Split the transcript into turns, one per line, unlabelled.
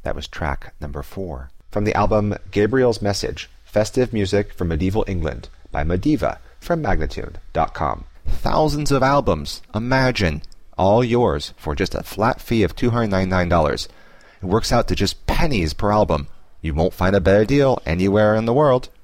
That was track number 4. From the album Gabriel's Message, Festive Music from Medieval England by Mediva from Magnatune.com. Thousands of albums, imagine, all yours for just a flat fee of $299. It works out to just pennies per album. You won't find a better deal anywhere in the world.